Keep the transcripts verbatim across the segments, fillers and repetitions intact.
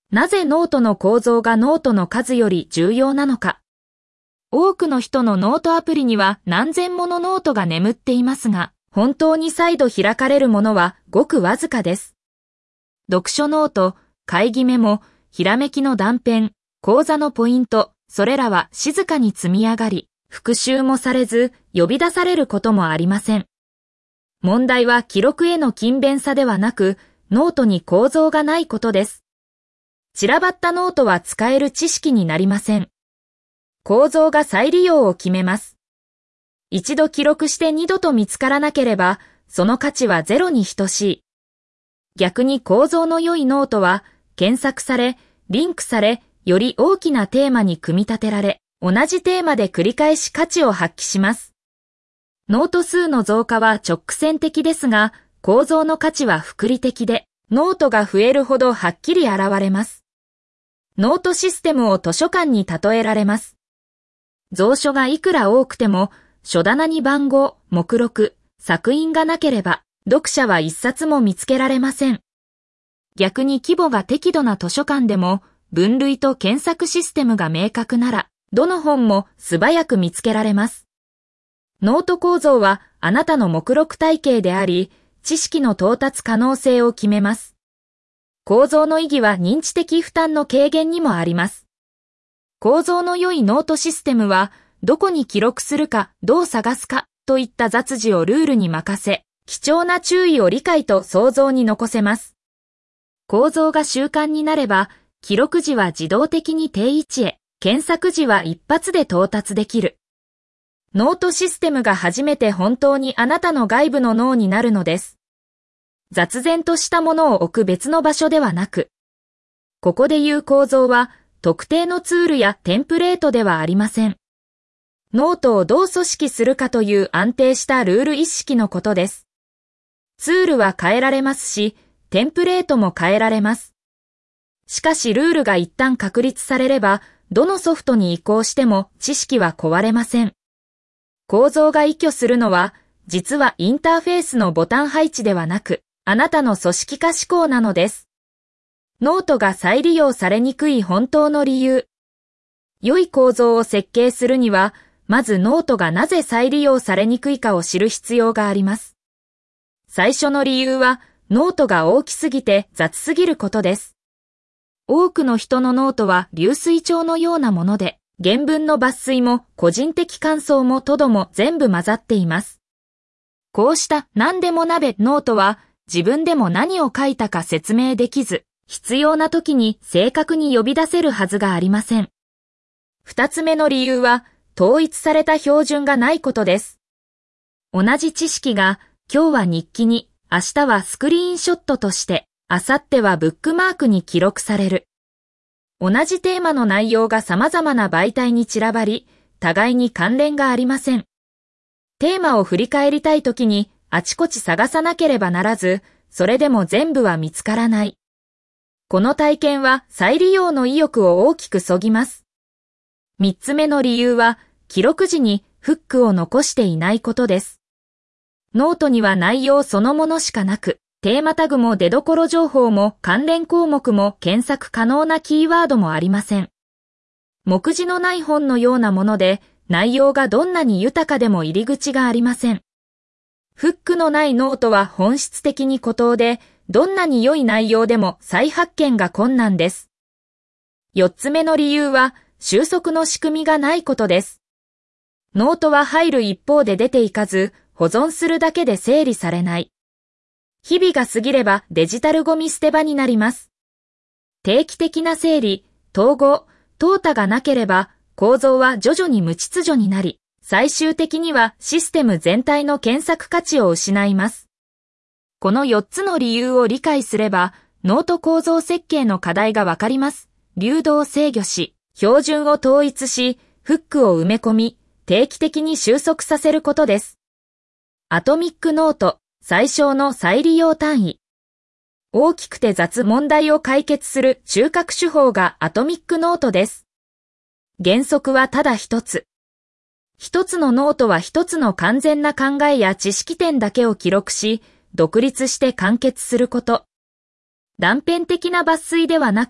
なぜノートの構造がノートの数より重要なのか。多くの人のノートアプリには何千ものノートが眠っていますが、本当に再度開かれるものはごくわずかです。読書ノート、会議メモ、ひらめきの断片、講座のポイント、それらは静かに積み上がり、復習もされず呼び出されることもありません。問題は記録への勤勉さではなく、ノートに構造がないことです。散らばったノートは使える知識になりません。構造が再利用を決めます。一度記録して二度と見つからなければ、その価値はゼロに等しい。逆に構造の良いノートは、検索され、リンクされ、より大きなテーマに組み立てられ、同じテーマで繰り返し価値を発揮します。ノート数の増加は直線的ですが、構造の価値は複利的で、ノートが増えるほどはっきり現れます。ノートシステムを図書館に例えられます。蔵書がいくら多くても、書棚に番号、目録、索引がなければ、読者は一冊も見つけられません。逆に規模が適度な図書館でも、分類と検索システムが明確なら、どの本も素早く見つけられます。ノート構造はあなたの目録体系であり、知識の到達可能性を決めます。構造の意義は認知的負担の軽減にもあります。構造の良いノートシステムは、どこに記録するか、どう探すか、といった雑事をルールに任せ、貴重な注意を理解と想像に残せます。構造が習慣になれば、記録時は自動的に定位置へ、検索時は一発で到達できる。ノートシステムが初めて本当にあなたの外部の脳になるのです。雑然としたものを置く別の場所ではなく、ここで言う構造は、特定のツールやテンプレートではありません。ノートをどう組織するかという安定したルール意識のことです。ツールは変えられますし、テンプレートも変えられます。しかしルールが一旦確立されれば、どのソフトに移行しても知識は壊れません。構造が依拠するのは、実はインターフェースのボタン配置ではなく、あなたの組織化思考なのです。ノートが再利用されにくい本当の理由。良い構造を設計するには、まずノートがなぜ再利用されにくいかを知る必要があります。最初の理由は、ノートが大きすぎて雑すぎることです。多くの人のノートは流水帳のようなもので、原文の抜粋も個人的感想もとども全部混ざっています。こうした何でも鍋ノートは、自分でも何を書いたか説明できず、必要な時に正確に呼び出せるはずがありません。二つ目の理由は、統一された標準がないことです。同じ知識が、今日は日記に、明日はスクリーンショットとして、明後日はブックマークに記録される。同じテーマの内容が様々な媒体に散らばり、互いに関連がありません。テーマを振り返りたいときに、あちこち探さなければならず、それでも全部は見つからない。この体験は再利用の意欲を大きく削ぎます。三つ目の理由は、記録時にフックを残していないことです。ノートには内容そのものしかなく、テーマタグも出所情報も関連項目も検索可能なキーワードもありません。目次のない本のようなもので、内容がどんなに豊かでも入り口がありません。フックのないノートは本質的に孤島で、どんなに良い内容でも再発見が困難です。四つ目の理由は、収束の仕組みがないことです。ノートは入る一方で出ていかず、保存するだけで整理されない。日々が過ぎればデジタルゴミ捨て場になります。定期的な整理、統合、淘汰がなければ、構造は徐々に無秩序になり、最終的にはシステム全体の検索価値を失います。このよっつの理由を理解すれば、ノート構造設計の課題がわかります。流動を制御し、標準を統一し、フックを埋め込み、定期的に収束させることです。アトミックノート、最小の再利用単位。大きくて雑問題を解決する中核手法がアトミックノートです。原則はただ一つ。一つのノートは一つの完全な考えや知識点だけを記録し、独立して完結すること。断片的な抜粋ではなく、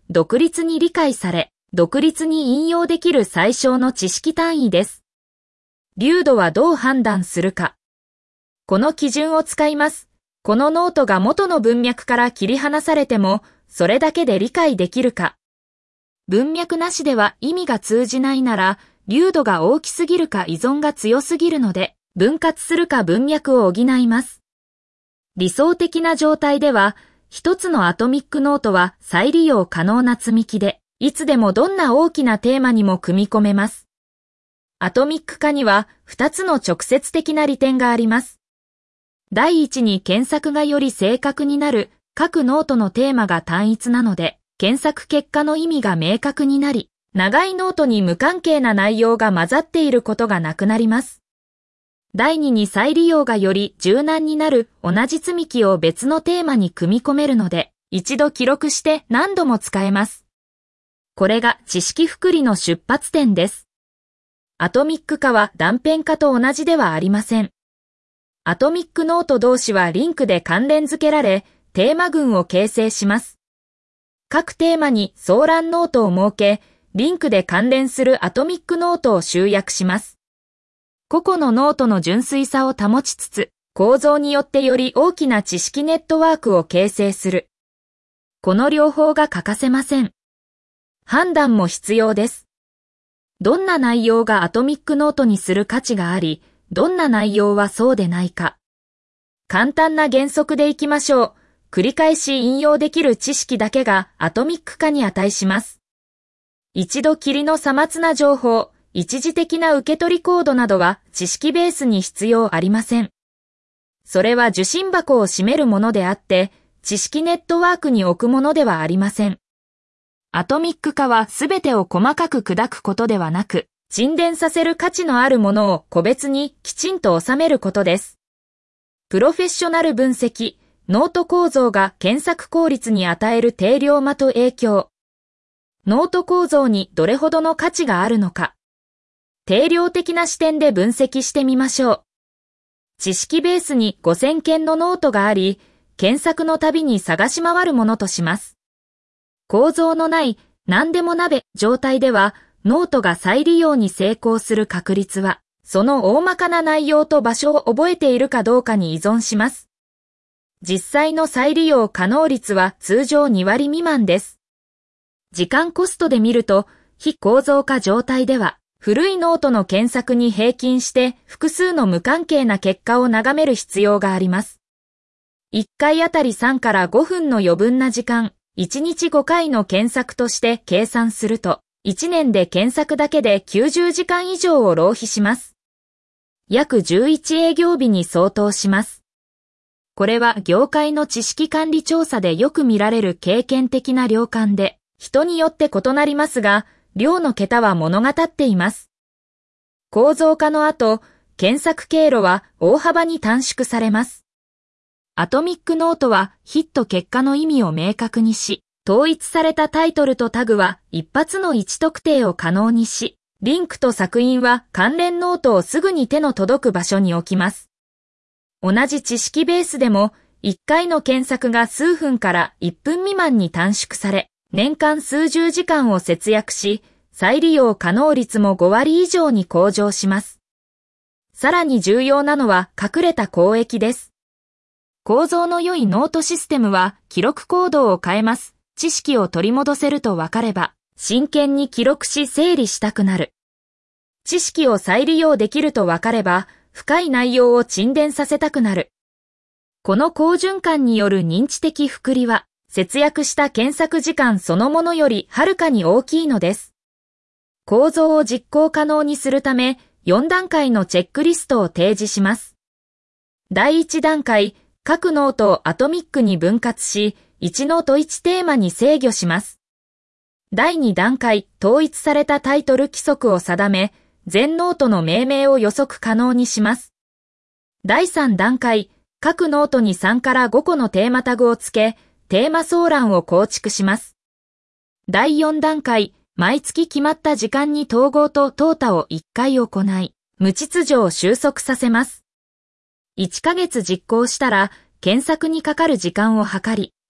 独立に理解され、独立に引用できる最小の知識単位です。流度はどう判断するか。この基準を使います。このノートが元の文脈から切り離されても、それだけで理解できるか。文脈なしでは意味が通じないなら、流度が大きすぎるか依存が強すぎるので、分割するか文脈を補います。理想的な状態では、一つのアトミックノートは再利用可能な積み木で、いつでもどんな大きなテーマにも組み込めます。アトミック化には二つの直接的な利点があります。第一に検索がより正確になる、各ノートのテーマが単一なので、検索結果の意味が明確になり、長いノートに無関係な内容が混ざっていることがなくなります。第二に再利用がより柔軟になる同じ積み木を別のテーマに組み込めるので、一度記録して何度も使えます。これが知識複利の出発点です。アトミック化は断片化と同じではありません。アトミックノート同士はリンクで関連付けられ、テーマ群を形成します。各テーマに相覧ノートを設け、リンクで関連するアトミックノートを集約します。個々のノートの純粋さを保ちつつ、構造によってより大きな知識ネットワークを形成する。この両方が欠かせません。判断も必要です。どんな内容がアトミックノートにする価値があり、どんな内容はそうでないか。簡単な原則でいきましょう。繰り返し引用できる知識だけがアトミック化に値します。一度きりのさまつな情報、一時的な受け取りコードなどは知識ベースに必要ありません。それは受信箱を閉めるものであって、知識ネットワークに置くものではありません。アトミック化はすべてを細かく砕くことではなく、沈殿させる価値のあるものを個別にきちんと収めることです。プロフェッショナル分析、ノート構造が検索効率に与える定量間と影響。ノート構造にどれほどの価値があるのか。定量的な視点で分析してみましょう。知識ベースにごせんけんのノートがあり、検索のたびに探し回るものとします。構造のない何でも鍋状態では、ノートが再利用に成功する確率は、その大まかな内容と場所を覚えているかどうかに依存します。実際の再利用可能率は通常にわり未満です。時間コストで見ると、非構造化状態では、古いノートの検索に平均して複数の無関係な結果を眺める必要があります。いっかいあたりさんからごふんの余分な時間、いちにちごかいの検索として計算すると、いちねんで検索だけできゅうじゅうじかん以上を浪費します。約じゅういち営業日に相当します。これは業界の知識管理調査でよく見られる経験的な量感で、人によって異なりますが、量の桁は物語っています。構造化の後、検索経路は大幅に短縮されます。アトミックノートはヒット結果の意味を明確にし、統一されたタイトルとタグは一発の位置特定を可能にし、リンクと索引は関連ノートをすぐに手の届く場所に置きます。同じ知識ベースでも、いっかいの検索が数分からいっぷん未満に短縮され、年間数十時間を節約し、再利用可能率もごわり以上に向上します。さらに重要なのは隠れた公益です。構造の良いノートシステムは記録行動を変えます。知識を取り戻せると分かれば、真剣に記録し整理したくなる。知識を再利用できると分かれば、深い内容を沈殿させたくなる。この好循環による認知的複利は、節約した検索時間そのものよりはるかに大きいのです。構造を実行可能にするため、よんだんかいのチェックリストを提示します。だいいちだんかい、各ノートをアトミックに分割し、いちノートいちテーマに制御します。だいにだんかい、統一されたタイトル規則を定め、全ノートの命名を予測可能にします。だいさんだんかい、各ノートにさんからごこのテーマタグを付け、テーマ相覧を構築します。だいよんだんかい、毎月決まった時間に統合と淘汰をいっかい行い、無秩序を収束させます。いっかげつ実行したら、検索にかかる時間を測り、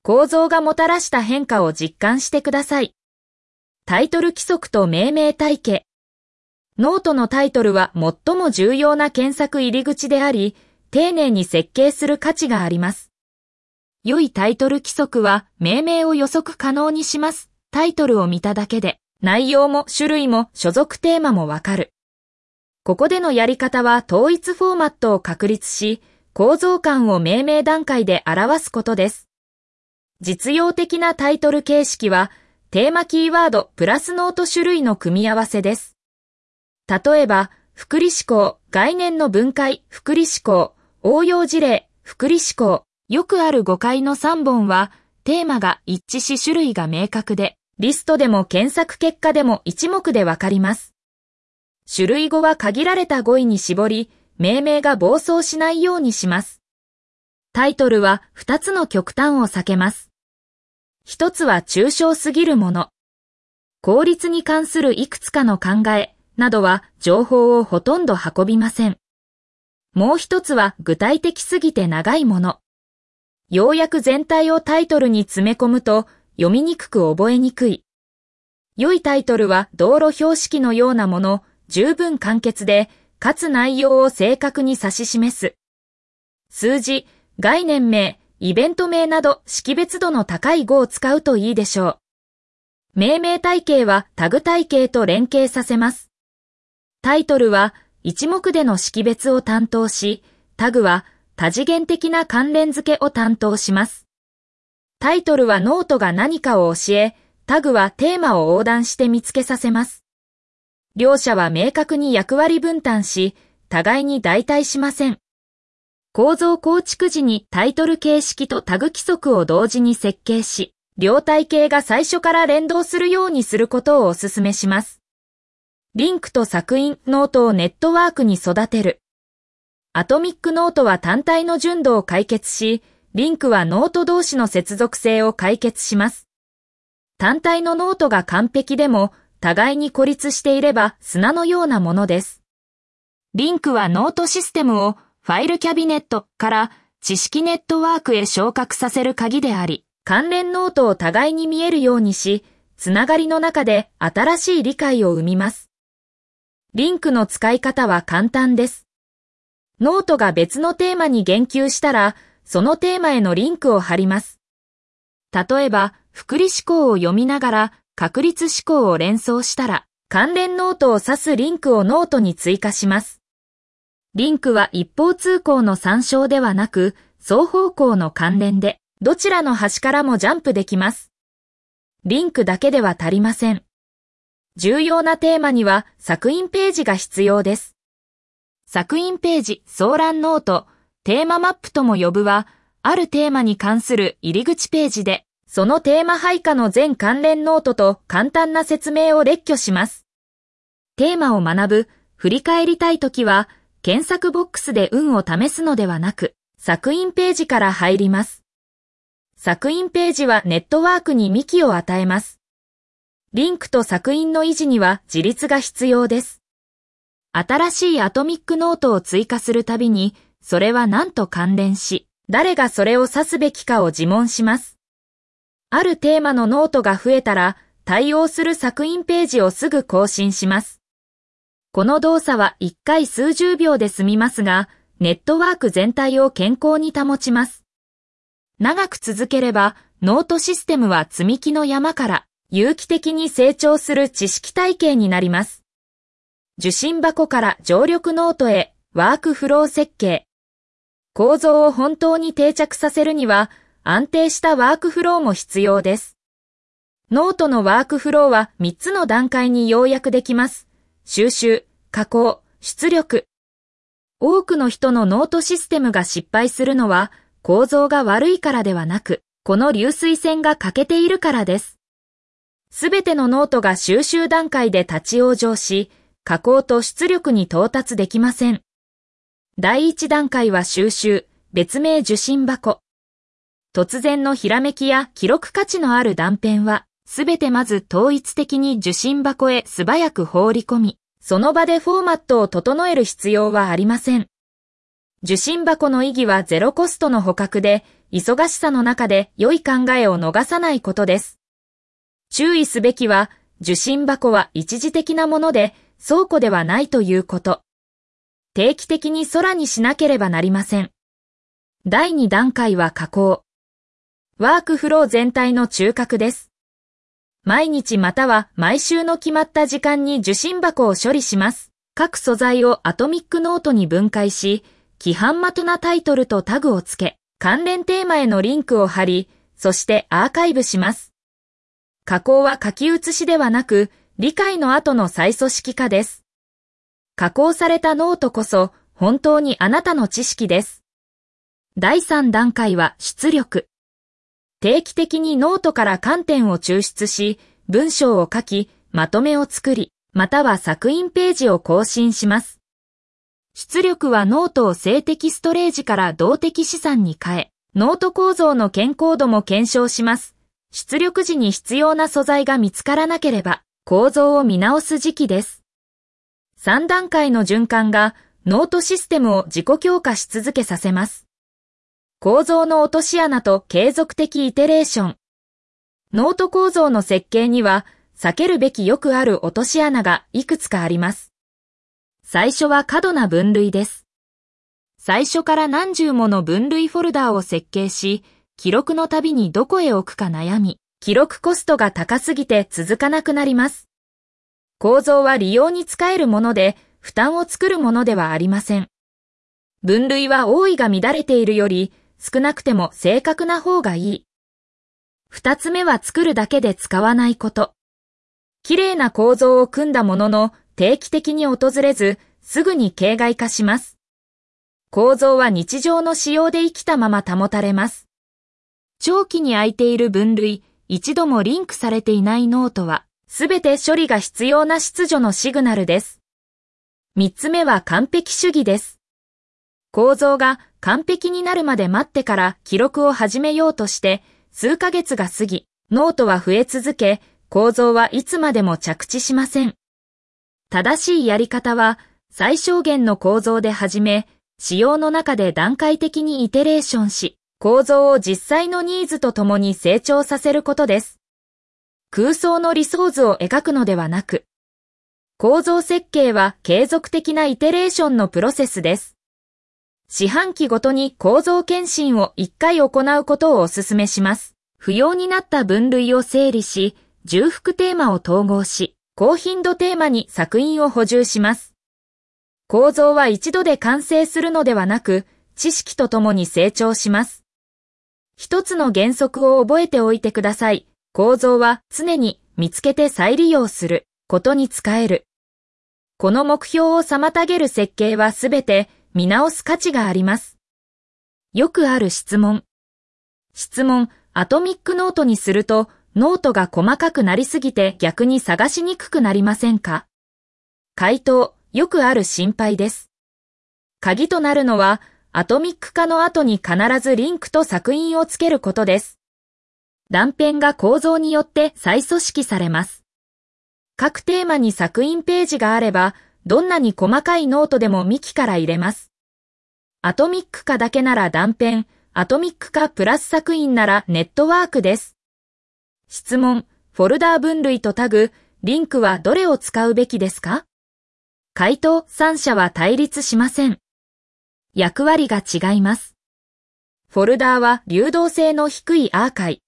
構造がもたらした変化を実感してください。タイトル規則と命名体系。ノートのタイトルは最も重要な検索入り口であり、丁寧に設計する価値があります。良いタイトル規則は命名を予測可能にします。タイトルを見ただけで、内容も種類も所属テーマもわかる。ここでのやり方は統一フォーマットを確立し、構造感を命名段階で表すことです。実用的なタイトル形式は、テーマキーワードプラスノート種類の組み合わせです。例えば、複利思考、概念の分解、複利思考、応用事例、複利思考、よくある誤解のさんぼんは、テーマが一致し種類が明確で、リストでも検索結果でも一目でわかります。種類語は限られた語彙に絞り、命名が暴走しないようにします。タイトルはふたつの極端を避けます。ひとつは抽象すぎるもの。効率に関するいくつかの考えなどは情報をほとんど運びません。もう一つは具体的すぎて長いもの。要約全体をタイトルに詰め込むと読みにくく覚えにくい。良いタイトルは道路標識のようなもの、十分簡潔で、かつ内容を正確に指し示す。数字、概念名、イベント名など識別度の高い語を使うといいでしょう。命名体系はタグ体系と連携させます。タイトルは一目での識別を担当し、タグは多次元的な関連付けを担当します。タイトルはノートが何かを教え、タグはテーマを横断して見つけさせます。両者は明確に役割分担し、互いに代替しません。構造構築時にタイトル形式とタグ規則を同時に設計し、両体系が最初から連動するようにすることをお勧めします。リンクと索引ノートをネットワークに育てる。アトミックノートは単体の純度を解決し、リンクはノート同士の接続性を解決します。単体のノートが完璧でも、互いに孤立していれば砂のようなものです。リンクはノートシステムをファイルキャビネットから知識ネットワークへ昇格させる鍵であり、関連ノートを互いに見えるようにし、つながりの中で新しい理解を生みます。リンクの使い方は簡単です。ノートが別のテーマに言及したら、そのテーマへのリンクを貼ります。例えば、複利思考を読みながら、確率思考を連想したら、関連ノートを指すリンクをノートに追加します。リンクは一方通行の参照ではなく、双方向の関連で、どちらの端からもジャンプできます。リンクだけでは足りません。重要なテーマには索引ページが必要です。索引ページ、総覧ノート、テーママップとも呼ぶは、あるテーマに関する入り口ページで、そのテーマ配下の全関連ノートと簡単な説明を列挙します。テーマを学ぶ、振り返りたいときは、検索ボックスで運を試すのではなく、索引ページから入ります。索引ページはネットワークに幹を与えます。リンクと索引の維持には自立が必要です。新しいアトミックノートを追加するたびに、それは何と関連し、誰がそれを指すべきかを自問します。あるテーマのノートが増えたら、対応する索引ページをすぐ更新します。この動作はいっかい数十秒で済みますが、ネットワーク全体を健康に保ちます。長く続ければ、ノートシステムは積み木の山から有機的に成長する知識体系になります。受信箱から常緑ノートへワークフロー設計。構造を本当に定着させるには、安定したワークフローも必要です。ノートのワークフローはみっつの段階に要約できます。収集、加工、出力。多くの人のノートシステムが失敗するのは構造が悪いからではなく、この流水線が欠けているからです。すべてのノートが収集段階で立ち往生し、加工と出力に到達できません。第一段階は収集、別名受信箱。突然のひらめきや記録価値のある断片は、すべてまず統一的に受信箱へ素早く放り込み、その場でフォーマットを整える必要はありません。受信箱の意義はゼロコストの捕獲で、 忙しさの中で良い考えを逃さないことです。注意すべきは、受信箱は一時的なもので倉庫ではないということ。定期的に空にしなければなりません。だいに段階は加工。ワークフロー全体の中核です。毎日または毎週の決まった時間に受信箱を処理します。各素材をアトミックノートに分解し、規範的なタイトルとタグをつけ、関連テーマへのリンクを貼り、そしてアーカイブします。加工は書き写しではなく、理解の後の再組織化です。加工されたノートこそ、本当にあなたの知識です。だいさん段階は出力。定期的にノートから観点を抽出し、文章を書き、まとめを作り、または索引ページを更新します。出力はノートを静的ストレージから動的資産に変え、ノート構造の健康度も検証します。出力時に必要な素材が見つからなければ、構造を見直す時期です。さん段階の循環が、ノートシステムを自己強化し続けさせます。構造の落とし穴と継続的イテレーション。ノート構造の設計には、避けるべきよくある落とし穴がいくつかあります。最初は過度な分類です。最初から何十もの分類フォルダーを設計し、記録のたびにどこへ置くか悩み、記録コストが高すぎて続かなくなります。構造は利用に使えるもので、負担を作るものではありません。分類は多いが乱れているより、少なくても正確な方がいい。二つ目は作るだけで使わないこと。綺麗な構造を組んだものの定期的に訪れず、すぐに形骸化します。構造は日常の使用で生きたまま保たれます。長期に空いている分類、一度もリンクされていないノートは、すべて処理が必要な秩序のシグナルです。三つ目は完璧主義です。構造が完璧になるまで待ってから記録を始めようとして、数ヶ月が過ぎ、ノートは増え続け、構造はいつまでも着地しません。正しいやり方は、最小限の構造で始め、使用の中で段階的にイテレーションし、構造を実際のニーズとともに成長させることです。空想の理想図を描くのではなく、構造設計は継続的なイテレーションのプロセスです。四半期ごとに構造検診をいっかい行うことをお勧めします。不要になった分類を整理し、重複テーマを統合し、高頻度テーマに索引を補充します。構造は一度で完成するのではなく、知識とともに成長します。一つの原則を覚えておいてください。構造は常に見つけて再利用することに使える。この目標を妨げる設計はすべて見直す価値があります。よくある質問。質問、アトミックノートにするとノートが細かくなりすぎて逆に探しにくくなりませんか？回答、よくある心配です。鍵となるのは、アトミック化の後に必ずリンクと索引をつけることです。断片が構造によって再組織されます。各テーマに索引ページがあれば、どんなに細かいノートでも幹から入れます。アトミック化だけなら断片、アトミック化プラス索引ならネットワークです。質問、フォルダー分類とタグ、リンクはどれを使うべきですか？回答、三者は対立しません。役割が違います。フォルダーは流動性の低いアーカイ、